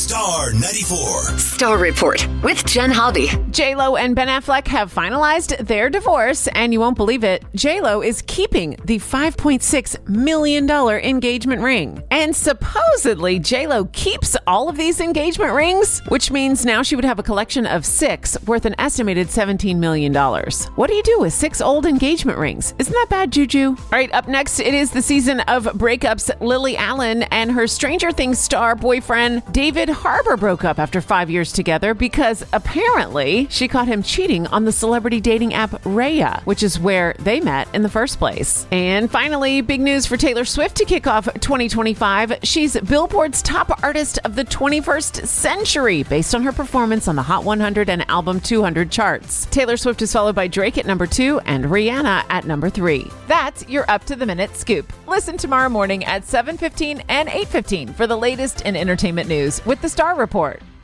Star 94. Star Report with Jen Hobby. J-Lo and Ben Affleck have finalized their divorce, and you won't believe it, J-Lo is keeping the $5.6 million engagement ring. And supposedly, J-Lo keeps all of these engagement rings, which means now she would have a collection of 6 worth an estimated $17 million. What do you do with 6 old engagement rings? Isn't that bad juju? All right, up next, it is the season of breakups. Lily Allen and her Stranger Things star boyfriend David Harbour broke up after 5 years together because apparently she caught him cheating on the celebrity dating app Raya, which is where they met in the first place. And finally, big news for Taylor Swift to kick off 2025. She's Billboard's top artist of the 21st century based on her performance on the Hot 100 and Album 200 charts. Taylor Swift is followed by Drake at number 2 and Rihanna at number 3. That's your up-to-the-minute scoop. Listen tomorrow morning at 7:15 and 8:15 for the latest in entertainment news with the Star Report.